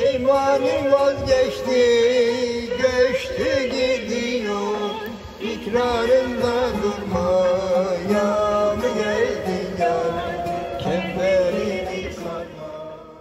Peymanım vazgeçti, göçtü gidiyor. İkrarında durmaya mı geldin yar, kemberini sarma.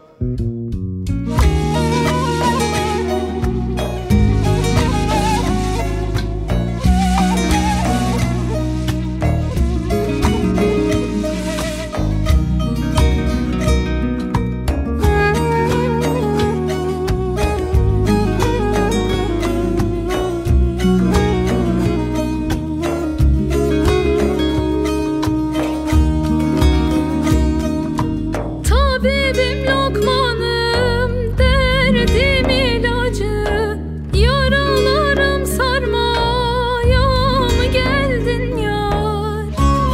Tabibim Lokmanım, derdim ilacı, yaralarım sarmaya mı geldin yar?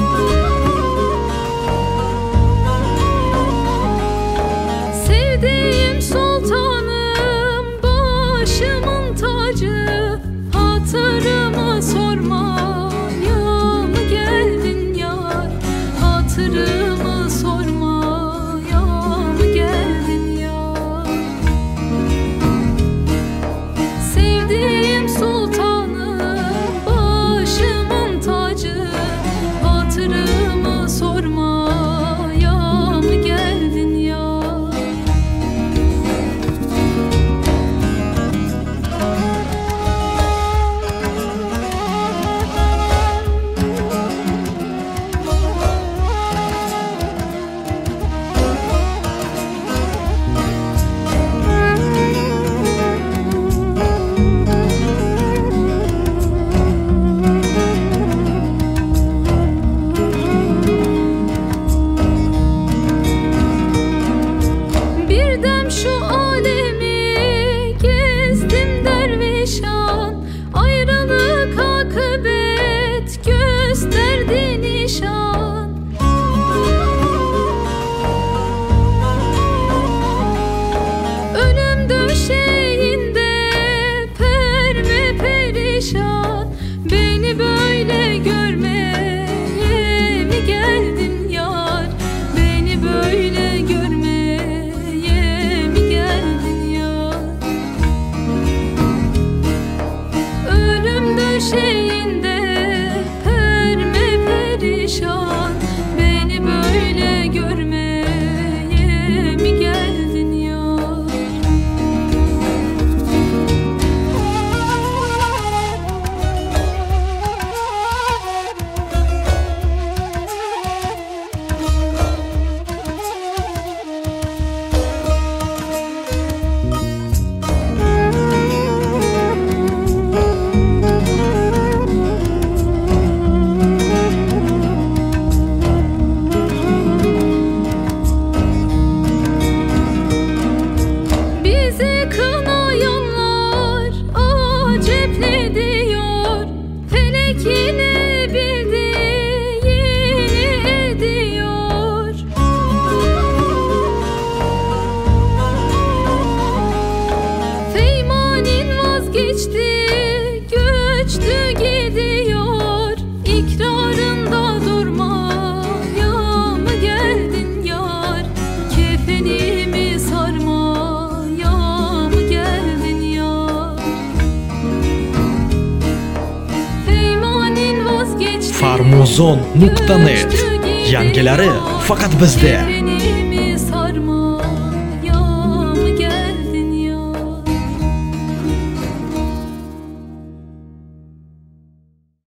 Sevdiğim sultanım, başımın tacı, hatırımı sormaya mı geldin yar? Hatırımı sormaya mı geldin yar? Sevdiğim sultanım, başımın tacı, hatırımı sormaya mı geldin yar? Birdem şu alemi gezdim dervişan, ayrılık akıbet gösterdi nişan. Ölüm döşeğinde perme perişan, beni böyle görmeye mi geldin yar? Beni böyle görmeye mi geldin yar? Ölüm döşeğinde perme perişan, beni böyle görmeye mi geldin yar? Bizi kınayanlar acepli diyor, felek yine bildiğini ediyor. Feymanin vazgeçti, göçtü gidiyor. İkrarında durmaya mı geldin yar? Kefenimi sarmaya mı geldin yar? Feymanin vazgeçti, Farmuzon.net. Yangilari faqat bizda.